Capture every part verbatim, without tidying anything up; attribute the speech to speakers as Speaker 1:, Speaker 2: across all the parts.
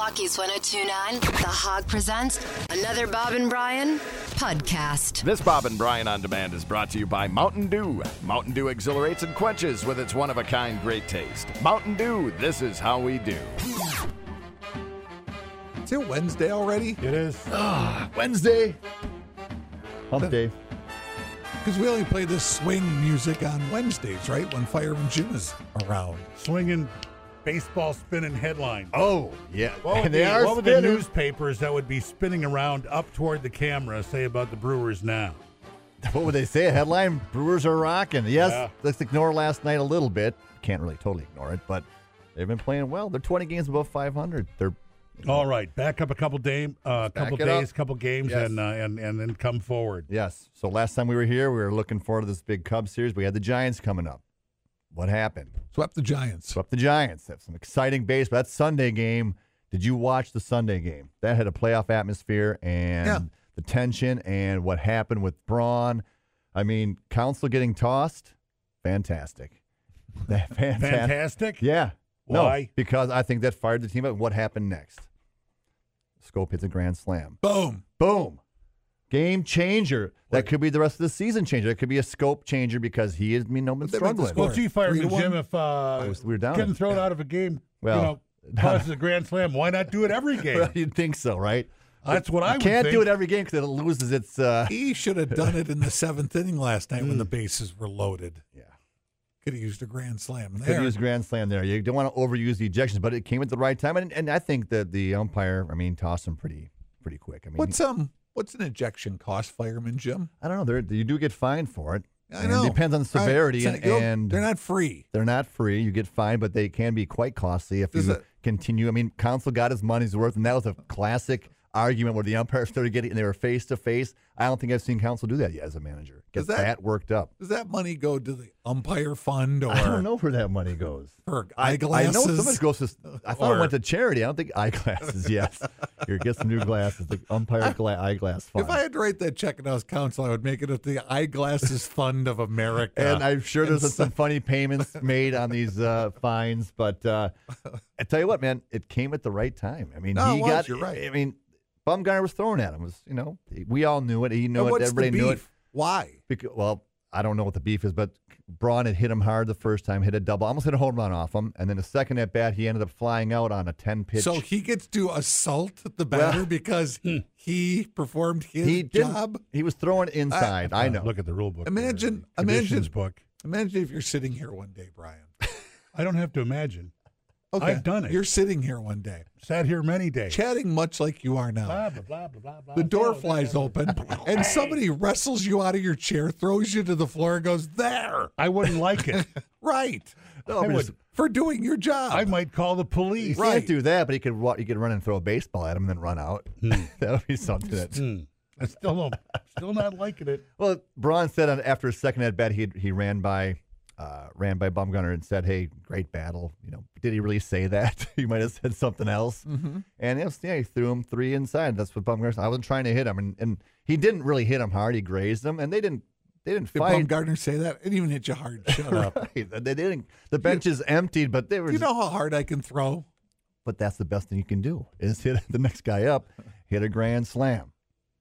Speaker 1: Rockies one oh two point nine, The Hog presents another Bob and Brian podcast.
Speaker 2: This Bob and Brian On Demand is brought to you by Mountain Dew. Mountain Dew exhilarates and quenches with its one-of-a-kind great taste. Mountain Dew, this is how we do.
Speaker 3: Is it Wednesday already?
Speaker 4: It is.
Speaker 2: Ah, Wednesday.
Speaker 5: Hump day.
Speaker 3: Because we only play this swing music on Wednesdays, right? When Fireman Jim is around.
Speaker 4: Swinging, baseball spinning headline.
Speaker 2: Oh, yeah.
Speaker 4: What would,
Speaker 2: And they
Speaker 4: the,
Speaker 2: are
Speaker 4: what would the
Speaker 2: spinning.
Speaker 4: newspapers that would be spinning around up toward the camera say about the Brewers now?
Speaker 5: What would they say? A headline, Brewers are rocking. Yes,
Speaker 4: Yeah.
Speaker 5: let's ignore last night a little bit. Can't really totally ignore it, but they've been playing well. They're twenty games above five hundred. They're
Speaker 4: All right, back up a couple day, uh, couple
Speaker 5: back it
Speaker 4: days,
Speaker 5: up.
Speaker 4: couple games,
Speaker 5: Yes.
Speaker 4: and, uh, and and then come forward.
Speaker 5: Yes. So last time we were here, we were looking forward to this big Cubs series. We had the Giants coming up. What happened?
Speaker 3: Swept the Giants.
Speaker 5: Swept the Giants. Have some exciting base. But that Sunday game, did you watch the Sunday game? That had a playoff atmosphere and
Speaker 3: Yeah.
Speaker 5: the tension and what happened with Braun. I mean, Counsell getting tossed, fantastic. fantastic.
Speaker 4: Fantastic.
Speaker 5: Yeah.
Speaker 4: Why?
Speaker 5: No, because I think that fired the team up. What happened next? Scope hits a grand slam.
Speaker 3: Boom.
Speaker 5: Boom. Game changer. That could be the rest of the season changer. That could be a scope changer because he has been, no, been
Speaker 3: They made the
Speaker 5: struggling.
Speaker 3: score.
Speaker 4: Well, gee,
Speaker 3: Three to
Speaker 4: Fireman Jim,
Speaker 3: one?
Speaker 4: if uh,
Speaker 5: was- we were down.
Speaker 4: getting thrown out of a game,
Speaker 5: Well,
Speaker 4: you know, causes a grand slam, why not do it every game?
Speaker 5: Well, you'd think so, right?
Speaker 4: That's what I
Speaker 5: You
Speaker 4: would
Speaker 5: can't
Speaker 4: think.
Speaker 5: do it every game because it loses its. Uh,
Speaker 3: He should have done it in the seventh inning last night when the bases were loaded.
Speaker 5: yeah.
Speaker 3: Could have used a grand slam
Speaker 5: Could
Speaker 3: there.
Speaker 5: use grand slam there. You don't want to overuse the ejections, but it came at the right time, and, and I think that the umpire, I mean, tossed him pretty, pretty quick. I mean,
Speaker 3: What's um? What's an ejection cost, Fireman Jim?
Speaker 5: I don't know. There, you do get fined for it.
Speaker 3: I
Speaker 5: And
Speaker 3: know.
Speaker 5: It depends on the severity,
Speaker 3: Right.
Speaker 5: and,
Speaker 3: You know,
Speaker 5: and
Speaker 3: they're not free.
Speaker 5: they're not free. You get fined, but they can be quite costly if
Speaker 3: Does
Speaker 5: you
Speaker 3: it-
Speaker 5: continue. I mean, Counsell got his money's worth, and that was a classic argument where the umpire started getting, and they were face to face. I don't think I've seen Counsell do that yet as a manager. Get
Speaker 3: Does that-
Speaker 5: that, worked up.
Speaker 3: Does that money go to the umpire fund or
Speaker 5: I don't know where that money goes.
Speaker 3: for
Speaker 5: I, I
Speaker 3: eyeglasses?
Speaker 5: know some of it goes to. I thought
Speaker 3: Or-
Speaker 5: it went to charity. I don't think eyeglasses. Yes, here, get some new glasses. The umpire gla- eyeglass fund.
Speaker 3: If I had to write that check and I was counsel, I would make it at the Eyeglasses Fund of America.
Speaker 5: and I'm sure there's
Speaker 3: And
Speaker 5: some funny payments made on these uh, fines, but uh, I tell you what, man, it came at the right time. I mean,
Speaker 3: No,
Speaker 5: he
Speaker 3: it was,
Speaker 5: got.
Speaker 3: you're right.
Speaker 5: I mean, Bumgarner was throwing at him. It was you know we all knew it. He knew
Speaker 3: And
Speaker 5: it.
Speaker 3: what's
Speaker 5: Everybody
Speaker 3: the
Speaker 5: knew
Speaker 3: beef?
Speaker 5: it.
Speaker 3: Why?
Speaker 5: Because, well, I don't know what the beef is, but Braun had hit him hard the first time, hit a double, almost hit a home run off him, and then the second at bat, he ended up flying out on a ten pitch.
Speaker 3: So he gets to assault the batter
Speaker 5: Well,
Speaker 3: because he performed his
Speaker 5: he didn't-
Speaker 3: job.
Speaker 5: He was throwing inside. I know.
Speaker 4: Look at the rule book.
Speaker 3: Imagine-
Speaker 4: there, the conditions
Speaker 3: imagine-
Speaker 4: book.
Speaker 3: Imagine if you're sitting here one day, Brian.
Speaker 4: I don't have to imagine.
Speaker 3: Okay,
Speaker 4: I've done it.
Speaker 3: You're sitting here one day,
Speaker 4: Sat here many days.
Speaker 3: chatting much like you are now.
Speaker 4: Blah, blah, blah, blah, blah, blah,
Speaker 3: The door
Speaker 4: blah,
Speaker 3: flies
Speaker 4: blah,
Speaker 3: open,
Speaker 4: blah, blah.
Speaker 3: and somebody wrestles you out of your chair, throws you to the floor, and goes, "There,
Speaker 4: I wouldn't like it.
Speaker 3: right,
Speaker 5: No,
Speaker 4: I
Speaker 5: but
Speaker 4: would.
Speaker 5: just-
Speaker 3: for doing your job."
Speaker 4: I might call the
Speaker 5: He
Speaker 4: police.
Speaker 3: Right.
Speaker 5: can't do that, but he could wa- he could run and throw a baseball at him and then run out. that would be something. That,
Speaker 4: Hmm. I still don't. Still not liking it.
Speaker 5: well, Braun said on, after a second at bat, he he ran by uh, ran by Bumgarner and said, "Hey, great battle." You know, did he really say that? He might have said something else. Mm-hmm. And it was, yeah, he threw him three inside. That's what Bumgarner said. I wasn't trying to hit him, and, and he didn't really hit him hard. He grazed him, and they didn't they didn't
Speaker 3: Did
Speaker 5: fight.
Speaker 3: Baumgartner say that? It didn't even hit you hard. Shut up.
Speaker 5: Right. They didn't. The bench is emptied, but they were.
Speaker 3: Do you
Speaker 5: just-
Speaker 3: know how hard I can throw?
Speaker 5: But that's the best thing you can do is hit the next guy up, hit a grand slam.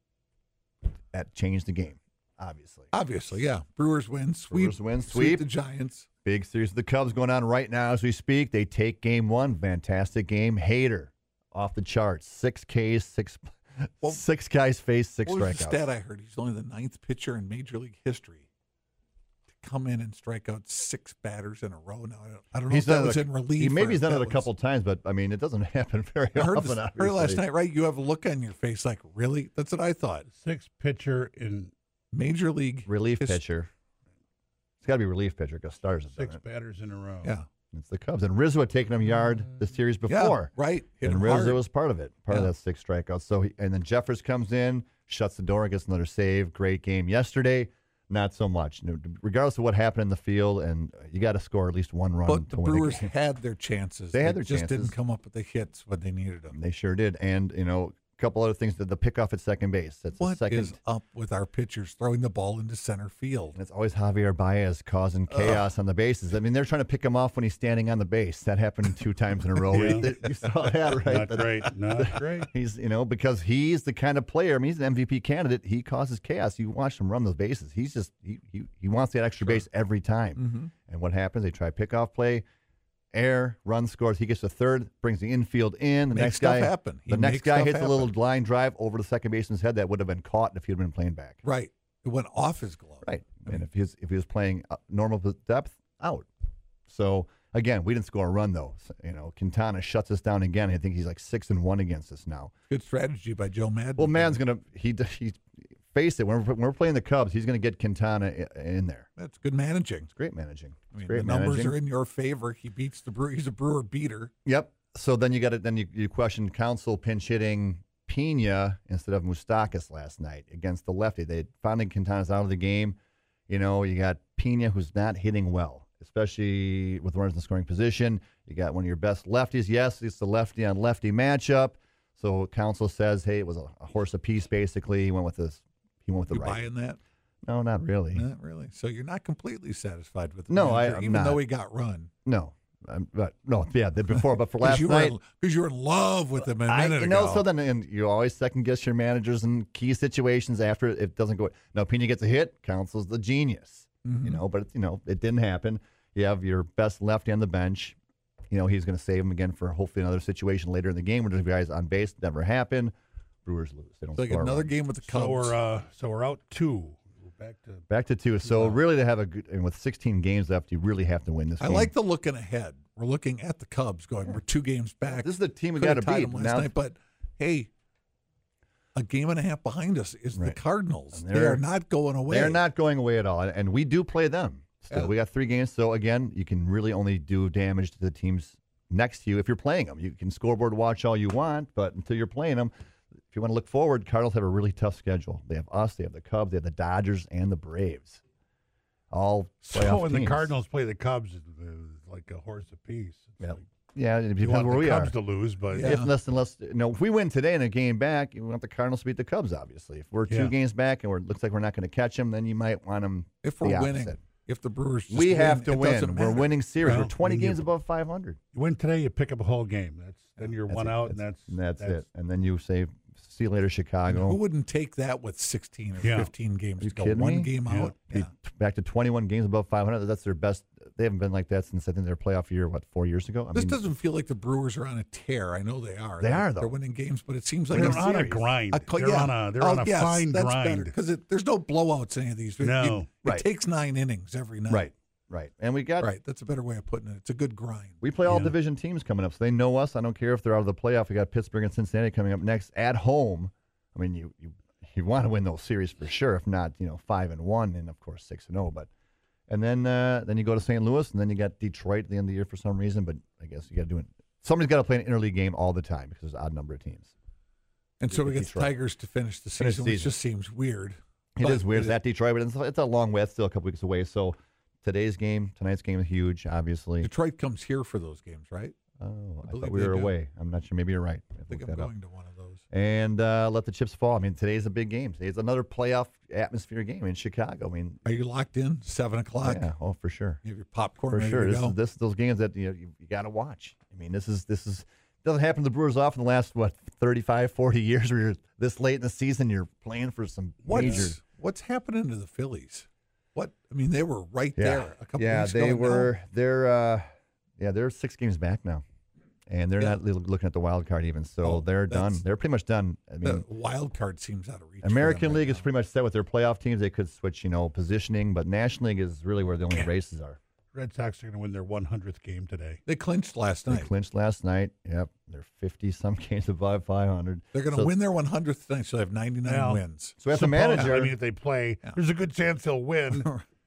Speaker 5: That changed the game, obviously.
Speaker 3: Obviously, yeah. Brewers win. Sweep.
Speaker 5: Brewers win,
Speaker 3: Sweep
Speaker 5: sweep.
Speaker 3: the Giants.
Speaker 5: Big series of the Cubs going on right now as we speak. They take game one. Fantastic game. Hater off the charts. Six Ks, six
Speaker 3: Well,
Speaker 5: six guys face six
Speaker 3: What was the
Speaker 5: strikeouts.
Speaker 3: stat I heard? He's only the ninth pitcher in Major League history to come in and strike out six batters in a row. Now, I don't, I don't know
Speaker 5: He's
Speaker 3: if that
Speaker 5: done
Speaker 3: was
Speaker 5: it.
Speaker 3: in relief.
Speaker 5: He maybe
Speaker 3: or
Speaker 5: he's
Speaker 3: if
Speaker 5: done it
Speaker 3: that
Speaker 5: a
Speaker 3: was-
Speaker 5: couple times, but I mean, it doesn't happen very
Speaker 3: I heard,
Speaker 5: often.
Speaker 3: this, heard last
Speaker 5: obviously.
Speaker 3: night, right? You have a look on your face like, really? That's what I thought.
Speaker 4: Six pitcher in
Speaker 3: Major League
Speaker 5: Relief
Speaker 3: his-
Speaker 5: pitcher. It's got to be relief pitcher because stars have done
Speaker 4: six
Speaker 5: it.
Speaker 4: batters in a row.
Speaker 3: Yeah.
Speaker 5: It's the Cubs. And Rizzo had taken him yard the series before.
Speaker 3: Yeah, right. Hit
Speaker 5: and
Speaker 3: him
Speaker 5: Rizzo
Speaker 3: hard.
Speaker 5: was part of it, part
Speaker 3: Yeah.
Speaker 5: of that six strikeouts. So he, and then Jeffers comes in, shuts the door, gets another save. Great game yesterday. Not so much. You know, regardless of what happened in the field, and you got to score at least one run.
Speaker 3: But
Speaker 5: to
Speaker 3: the
Speaker 5: win a
Speaker 3: Brewers
Speaker 5: game.
Speaker 3: had their chances.
Speaker 5: They had their
Speaker 3: just
Speaker 5: chances.
Speaker 3: didn't come up with the hits when they needed them.
Speaker 5: They sure did. And you know, couple other things. The, the pickoff at second base. That's the
Speaker 3: What
Speaker 5: second.
Speaker 3: is up with our pitchers throwing the ball into center field?
Speaker 5: And it's always Javier Baez causing chaos Ugh. on the bases. I mean, they're trying to pick him off when he's standing on the base. That happened two times in a row.
Speaker 4: Yeah.
Speaker 5: You saw that, right?
Speaker 4: Not great. Not great.
Speaker 5: He's, you know, because he's the kind of player. I mean, he's an M V P candidate. He causes chaos. You watch him run those bases. He's just he he, he wants that extra sure. base every time.
Speaker 3: Mm-hmm.
Speaker 5: And what happens? They try pickoff play. Air, run, scores. He gets the third, brings the infield in. The
Speaker 3: Makes
Speaker 5: next
Speaker 3: stuff
Speaker 5: guy,
Speaker 3: happen. He
Speaker 5: the next
Speaker 3: makes
Speaker 5: guy
Speaker 3: stuff
Speaker 5: hits
Speaker 3: happen.
Speaker 5: a little line drive over the second baseman's head that would have been caught if he had been playing back.
Speaker 3: Right. It went off his glove.
Speaker 5: Right. And if he was, if he was playing normal depth, out. So again, we didn't score a run though. So, you know, Quintana shuts us down again. I think he's like six and one against us now.
Speaker 3: Good strategy by Joe Madden.
Speaker 5: Well, Madden's gonna he he face it when we're, when we're playing the Cubs. He's gonna get Quintana in there.
Speaker 3: That's good managing.
Speaker 5: It's great managing. It's
Speaker 3: I mean,
Speaker 5: great
Speaker 3: the numbers
Speaker 5: managing.
Speaker 3: are in your favor. He beats the Brewer. He's a Brewer beater.
Speaker 5: Yep. So then you got it. Then you, you question Council pinch hitting Pena instead of Moustakas last night against the lefty. They finally Quintana's out of the game. You know, you got Pena who's not hitting well, especially with runners in scoring position. You got one of your best lefties. Yes, it's the lefty on lefty matchup. So Council says, hey, it was a, a horse apiece basically. He went with this. He went with the
Speaker 3: You
Speaker 5: right.
Speaker 3: buying that?
Speaker 5: No, not really.
Speaker 3: Not really. So you're not completely satisfied with the
Speaker 5: No, I-
Speaker 3: manager,
Speaker 5: I'm
Speaker 3: even
Speaker 5: not.
Speaker 3: though he got run.
Speaker 5: No, I'm, but no, yeah, the before, but for last
Speaker 3: you
Speaker 5: night.
Speaker 3: because you were in love with him a
Speaker 5: I,
Speaker 3: minute
Speaker 5: you know,
Speaker 3: ago.
Speaker 5: so then and you always second guess your managers in key situations after it doesn't go. Now Pena gets a hit, Council's the genius,
Speaker 3: Mhm.
Speaker 5: you know, but it's, you know it didn't happen. You have your best lefty on the bench. You know he's going to save him again for hopefully another situation later in the game where there's guys on base. Never happened. Brewers lose. They don't
Speaker 3: It's like
Speaker 5: score a
Speaker 3: another
Speaker 5: run.
Speaker 3: game with the Cubs.
Speaker 4: So we're uh, so we're out two. We're back to
Speaker 5: Back to two. So
Speaker 4: Wow.
Speaker 5: really, to have a good and with sixteen games left, you really have to win this.
Speaker 3: I
Speaker 5: game.
Speaker 3: like the looking ahead. We're looking at the Cubs going, we're two games back.
Speaker 5: This is the team we
Speaker 3: Could have
Speaker 5: got to
Speaker 3: tied
Speaker 5: beat
Speaker 3: them last
Speaker 5: now.
Speaker 3: night, but hey, a game and a half behind us is
Speaker 5: Right.
Speaker 3: the Cardinals.
Speaker 5: And
Speaker 3: They
Speaker 5: they're-
Speaker 3: are not going away.
Speaker 5: They're not going away at all, and- and we do play them. Still,
Speaker 3: Yeah.
Speaker 5: we got three games. So again, you can really only do damage to the teams next to you if you're playing them. You can scoreboard watch all you want, but until you're playing them, if you want to look forward, Cardinals have a really tough schedule. They have us, they have the Cubs, they have the Dodgers, and the Braves. All
Speaker 4: so
Speaker 5: playoff
Speaker 4: when the
Speaker 5: teams.
Speaker 4: Cardinals play the Cubs, it's like a horse apiece. It's
Speaker 5: Yeah.
Speaker 4: like,
Speaker 5: Yeah, it
Speaker 4: you
Speaker 5: depends
Speaker 4: want
Speaker 5: where
Speaker 4: the
Speaker 5: we
Speaker 4: Cubs
Speaker 5: are.
Speaker 4: to lose, but
Speaker 3: Yeah.
Speaker 5: If unless, unless you know, if we win today in a game back, you want the Cardinals to beat the Cubs. Obviously, if we're two
Speaker 4: Yeah.
Speaker 5: games back and we're, it looks like we're not going to catch them, then you might want them.
Speaker 3: If we're
Speaker 5: the
Speaker 3: winning,
Speaker 5: opposite.
Speaker 3: if the Brewers just
Speaker 5: We
Speaker 3: win,
Speaker 5: have to
Speaker 3: it
Speaker 5: win.
Speaker 3: doesn't
Speaker 5: We're
Speaker 3: matter.
Speaker 5: winning series.
Speaker 4: Well,
Speaker 5: we're twenty
Speaker 4: you-
Speaker 5: games above five hundred.
Speaker 4: you win today, you pick up a whole game. That's then you're
Speaker 5: That's
Speaker 4: one
Speaker 5: it.
Speaker 4: out, and that's
Speaker 5: And that's, it. And then you say, "See you later, Chicago."
Speaker 3: Who wouldn't take that with sixteen or
Speaker 4: Yeah.
Speaker 3: fifteen games
Speaker 5: you
Speaker 3: to go
Speaker 5: kidding
Speaker 3: one
Speaker 5: me?
Speaker 3: game
Speaker 4: Yeah.
Speaker 3: out?
Speaker 5: Be
Speaker 3: Yeah.
Speaker 5: t- back to twenty-one games above five hundred. That's their best. They haven't been like that since I think their playoff year. What, four years ago? I
Speaker 3: This
Speaker 5: mean,
Speaker 3: doesn't feel like the Brewers are on a tear. I know they are.
Speaker 5: They
Speaker 3: They're,
Speaker 5: are, though.
Speaker 3: They're winning games, but it seems like
Speaker 4: they're
Speaker 3: a
Speaker 4: on a
Speaker 3: series.
Speaker 4: grind.
Speaker 3: A co-
Speaker 4: they're
Speaker 3: yeah.
Speaker 4: on a they're
Speaker 3: Oh,
Speaker 4: on a
Speaker 3: yes,
Speaker 4: fine
Speaker 3: that's
Speaker 4: grind.
Speaker 3: because there's no blowouts in any of these. It-
Speaker 4: No.
Speaker 3: it,
Speaker 5: Right.
Speaker 3: it takes nine innings every night.
Speaker 5: right, right. And we got
Speaker 3: Right. That's a better way of putting it. It's a good grind.
Speaker 5: we play all
Speaker 4: Yeah.
Speaker 5: division teams coming up, so they know us. I don't care if they're out of the playoff. We got Pittsburgh and Cincinnati coming up next at home. I mean, you you you want to win those series for sure. If not, you know, five and one, and of course six and zero. But and then uh, then you go to Saint Louis, and then you got Detroit at the end of the year for some reason. But I guess you got to do it. Somebody's got to play an interleague game all the time because there's an odd number of teams.
Speaker 3: And so we get the
Speaker 5: Detroit.
Speaker 3: Tigers to finish the
Speaker 5: Finish
Speaker 3: season,
Speaker 5: the
Speaker 3: which
Speaker 5: season.
Speaker 3: just seems weird.
Speaker 5: It
Speaker 3: But
Speaker 5: is weird.
Speaker 3: it
Speaker 5: It's at Detroit, but it's, it's a long way. It's still a couple weeks away. So today's game, tonight's game is huge, obviously.
Speaker 3: Detroit comes here for those games, right?
Speaker 5: Oh, I,
Speaker 3: believe
Speaker 5: thought we
Speaker 3: they
Speaker 5: were
Speaker 3: do.
Speaker 5: away. I'm not sure. Maybe you're right.
Speaker 3: I think
Speaker 5: Look
Speaker 3: I'm
Speaker 5: that up.
Speaker 3: going to one of those.
Speaker 5: And uh, let the chips fall. I mean, today's a big game. Today's another playoff atmosphere game in Chicago. I mean,
Speaker 3: Are you locked in? Seven o'clock.
Speaker 5: yeah, oh, for sure.
Speaker 3: You have your popcorn
Speaker 5: For
Speaker 3: ready
Speaker 5: sure.
Speaker 3: to
Speaker 5: This
Speaker 3: go.
Speaker 5: is this those games that you know, you, you got to watch. I mean, this is this is doesn't happen to the Brewers often. The last what thirty-five, forty years where you're this late in the season, you're playing for some major.
Speaker 3: What's what's happening to the Phillies? What I mean, they were right
Speaker 5: Yeah,
Speaker 3: there a couple
Speaker 5: yeah,
Speaker 3: weeks
Speaker 5: they
Speaker 3: ago.
Speaker 5: were. They're uh, yeah, they're six games back now, and they're
Speaker 3: Yeah.
Speaker 5: not li- looking at the wild card even. So
Speaker 3: Oh,
Speaker 5: they're done.
Speaker 3: that's-
Speaker 5: They're pretty much done. I
Speaker 3: The
Speaker 5: mean,
Speaker 3: wild card seems out of reach. for
Speaker 5: American
Speaker 3: them right
Speaker 5: League is
Speaker 3: now.
Speaker 5: pretty much set with their playoff teams. They could switch, you know, positioning, but National League is really where the only races are.
Speaker 4: Red Sox are going to win their one hundredth game today.
Speaker 3: They clinched last
Speaker 5: They
Speaker 3: night.
Speaker 5: clinched last night. Yep, they're fifty some games above five hundred.
Speaker 3: They're going to
Speaker 5: So-
Speaker 3: win their one hundredth tonight, so they have ninety-nine
Speaker 4: Well,
Speaker 3: wins.
Speaker 5: So as a
Speaker 4: Suppose-
Speaker 5: manager,
Speaker 4: I mean, if they play,
Speaker 3: Yeah.
Speaker 4: there's a good chance they'll win.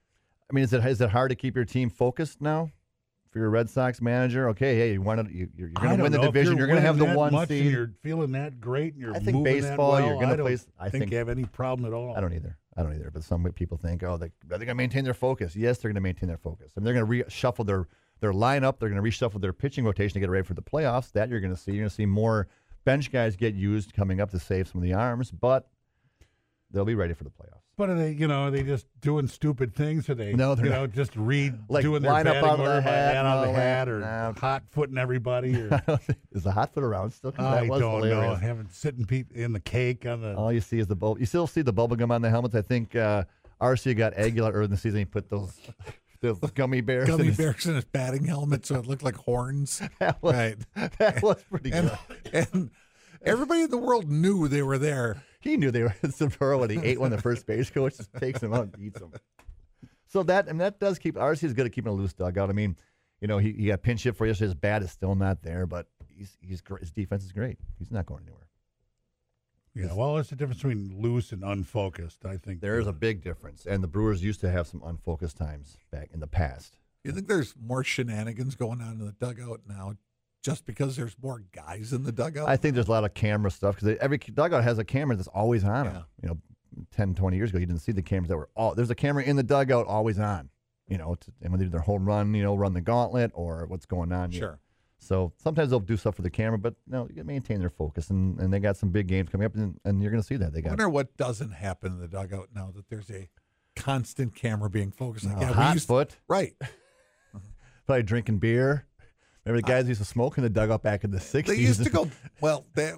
Speaker 5: I mean, is it is it hard to keep your team focused now? For your Red Sox manager, okay, hey, you want to you, you're
Speaker 4: I
Speaker 5: going to
Speaker 4: don't
Speaker 5: win the
Speaker 4: know if
Speaker 5: division. You're, going to have the
Speaker 4: winning that
Speaker 5: one
Speaker 4: much and
Speaker 5: seed.
Speaker 4: You're feeling that great. And you're
Speaker 5: I think
Speaker 4: moving
Speaker 5: baseball,
Speaker 4: That well.
Speaker 5: you're gonna
Speaker 4: I don't
Speaker 5: play- I
Speaker 4: think
Speaker 5: think-
Speaker 4: you have any problem at all.
Speaker 5: I don't either. I don't either. But some people think, oh, they, are they going to maintain their focus? Yes, they're going to maintain their focus. And they're going to reshuffle their, their lineup. They're going to reshuffle their pitching rotation to get ready for the playoffs. That you're going to see. You're going to see more bench guys get used coming up to save some of the arms, but they'll be ready for the playoffs.
Speaker 4: But are they, you know, are they just doing stupid things? Or they,
Speaker 5: No, they're
Speaker 4: you
Speaker 5: not.
Speaker 4: know, just read,
Speaker 5: Like
Speaker 4: doing their
Speaker 5: line up
Speaker 4: batting
Speaker 5: out of the
Speaker 4: order by
Speaker 5: hat
Speaker 4: hand out of
Speaker 5: and
Speaker 4: the
Speaker 5: all
Speaker 4: hat,
Speaker 5: that?
Speaker 4: or
Speaker 5: No.
Speaker 4: hot footing everybody? Or
Speaker 5: Is the hot foot around still? 'Cause
Speaker 4: I
Speaker 5: that was
Speaker 4: don't know.
Speaker 5: hilarious.
Speaker 4: Having sitting people in the cake on the.
Speaker 5: All you see is the bubble. You still see the bubble gum on the helmets. I think uh, Arcia got Aguilar early in the season. He put those those gummy bears. in
Speaker 3: Gummy
Speaker 5: his-
Speaker 3: bears in his batting helmet, so it looked like horns.
Speaker 5: That was,
Speaker 3: Right.
Speaker 5: that was pretty
Speaker 3: And,
Speaker 5: good.
Speaker 3: and everybody in the world knew they were there.
Speaker 5: He knew they were in Sapporo when he ate one. The first base coach just takes him out and eats him. So that and that does keep Arcia is good at keeping a loose dugout. I mean, you know, he, he got pinch hit for yesterday. His bat is still not there, but he's he's great. His defense is great. He's not going anywhere.
Speaker 4: Yeah, well, there's a difference between loose and unfocused, I think.
Speaker 5: There is a big difference, and the Brewers used to have some unfocused times back in the past.
Speaker 3: You think there's more shenanigans going on in the dugout now just because there's more guys in the dugout?
Speaker 5: I think there's a lot of camera stuff because every dugout has a camera that's always on
Speaker 3: Yeah.
Speaker 5: them. You know, ten, twenty years ago, you didn't see the cameras that were all. There's a camera in the dugout always on. You know, to, and when they do their home run, you know, run the gauntlet or what's going on. you know.
Speaker 3: Sure.
Speaker 5: So sometimes they'll do stuff for the camera, but no, you gotta maintain their focus, and, and they got some big games coming up, and, and you're going to see that they
Speaker 3: I
Speaker 5: got.
Speaker 3: wonder what doesn't happen in the dugout now that there's a constant camera being focused on.
Speaker 5: Oh,
Speaker 3: Yeah, we
Speaker 5: hot
Speaker 3: used-
Speaker 5: foot,
Speaker 3: Right.
Speaker 5: probably drinking beer. Remember the guys who used to smoke in the dugout back in the sixties?
Speaker 3: They used to go, well, they,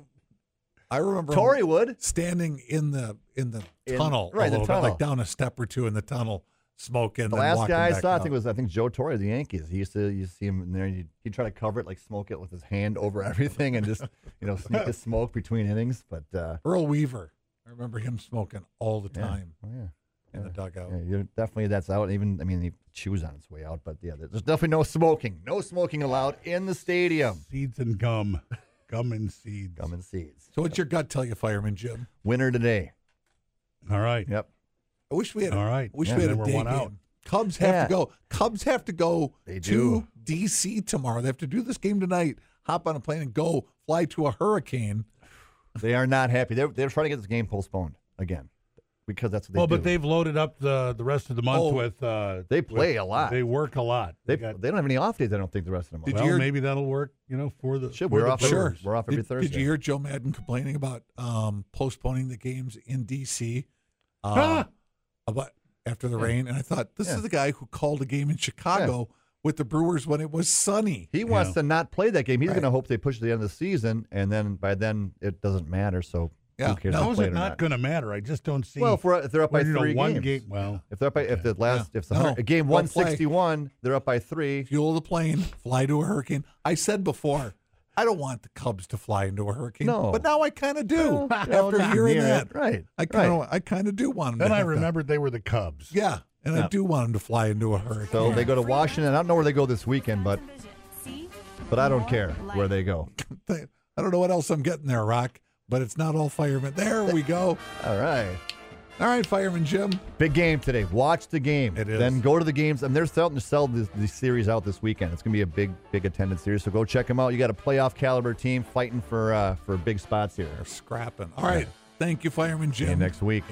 Speaker 3: I remember
Speaker 5: Tory would.
Speaker 3: standing in the in the
Speaker 5: In-
Speaker 3: tunnel
Speaker 5: right,
Speaker 3: a
Speaker 5: the
Speaker 3: little
Speaker 5: tunnel.
Speaker 3: bit, like down a step or two in the tunnel, smoking.
Speaker 5: The
Speaker 3: then
Speaker 5: last
Speaker 3: walking
Speaker 5: guy I
Speaker 3: back
Speaker 5: saw, I
Speaker 3: out.
Speaker 5: think it was I think Joe Torre of the Yankees. He used to you see him in there. He'd, he'd try to cover it, like smoke it with his hand over everything, and just you know sneak the smoke between innings. But uh,
Speaker 3: Earl Weaver. I remember him smoking all the
Speaker 5: yeah.
Speaker 3: time
Speaker 5: Oh, yeah.
Speaker 3: in the dugout.
Speaker 5: Yeah, you're definitely that's out. Even I mean, he chews on its way out, but yeah, there's definitely no smoking. No smoking allowed in the stadium.
Speaker 4: Seeds and gum. Gum and seeds.
Speaker 5: Gum and seeds.
Speaker 3: So what's your gut tell you, Fireman Jim?
Speaker 5: Winner today.
Speaker 4: All right.
Speaker 5: Yep.
Speaker 3: I wish we had.
Speaker 4: All right.
Speaker 3: I wish
Speaker 4: Yeah,
Speaker 3: we had
Speaker 4: then
Speaker 3: a
Speaker 4: we're
Speaker 3: day
Speaker 4: one
Speaker 3: game.
Speaker 4: out.
Speaker 3: Cubs have
Speaker 5: Yeah.
Speaker 3: to go. Cubs have to go
Speaker 5: They
Speaker 3: to
Speaker 5: do.
Speaker 3: D C tomorrow. They have to do this game tonight. Hop on a plane and go fly to a hurricane.
Speaker 5: They are not happy. They're they're trying to get this game postponed again because that's what they
Speaker 4: Well,
Speaker 5: do.
Speaker 4: but they've loaded up the the rest of the month
Speaker 3: Oh.
Speaker 4: with. Uh,
Speaker 5: They play
Speaker 4: with-
Speaker 5: a lot.
Speaker 4: They work a lot.
Speaker 5: they,
Speaker 4: got,
Speaker 5: they don't have any off days. I don't think the rest of them.
Speaker 3: Did
Speaker 4: well,
Speaker 3: you hear-
Speaker 4: maybe that'll work. You know, for the
Speaker 5: Should.
Speaker 4: for
Speaker 5: We're
Speaker 4: the
Speaker 5: off
Speaker 4: Brewers.
Speaker 5: every- we're off every
Speaker 3: Did,
Speaker 5: Thursday.
Speaker 3: did you hear Joe Madden complaining about um, postponing the games in D C um,
Speaker 4: Ah!
Speaker 3: about after the rain? And I thought this
Speaker 5: Yeah.
Speaker 3: is the guy who called a game in Chicago with the Brewers when it was sunny.
Speaker 5: He wants
Speaker 4: Yeah.
Speaker 5: to not play that game. He's
Speaker 3: Right.
Speaker 5: going to hope they push to the end of the season, and then by then it doesn't matter. So
Speaker 3: Yeah.
Speaker 5: who cares? if
Speaker 4: How
Speaker 5: they
Speaker 4: is
Speaker 5: play
Speaker 4: it
Speaker 5: or
Speaker 4: not going to matter? I just don't see.
Speaker 5: Well, if, we're, if they're up by
Speaker 4: Well, you know,
Speaker 5: three
Speaker 4: one
Speaker 5: games,
Speaker 4: game- well,
Speaker 5: if they're up by if the last if the
Speaker 3: No,
Speaker 5: hundred- game
Speaker 3: they'll
Speaker 5: one
Speaker 3: play.
Speaker 5: sixty one, they're up by three.
Speaker 3: Fuel the plane, fly to a hurricane. I said before, I don't want the Cubs to fly into a hurricane.
Speaker 5: No.
Speaker 3: But now I kind of do.
Speaker 5: Well, well,
Speaker 3: after
Speaker 5: not
Speaker 3: hearing
Speaker 5: near
Speaker 3: that,
Speaker 5: it. Right,
Speaker 3: I kind of,
Speaker 5: right.
Speaker 3: I kind of do want them.
Speaker 4: then
Speaker 3: to
Speaker 4: I
Speaker 3: have to-
Speaker 4: remembered they were the Cubs.
Speaker 3: yeah, and I do want them to fly into a hurricane.
Speaker 5: So they go to Washington. I don't know where they go this weekend, but but I don't care where they go.
Speaker 3: I don't know what else I'm getting there, Rock. But it's not all firemen. There we go.
Speaker 5: All right.
Speaker 3: All right, Fireman Jim.
Speaker 5: Big game today. Watch the game.
Speaker 3: It is.
Speaker 5: Then go to the games. And they're starting to sell this, this series out this weekend. It's going to be a big, big attendance series. So go check them out. You got a playoff caliber team fighting for uh, for big spots here.
Speaker 3: They're scrapping. All right. Thank you, Fireman
Speaker 5: See you
Speaker 3: Jim.
Speaker 5: next week.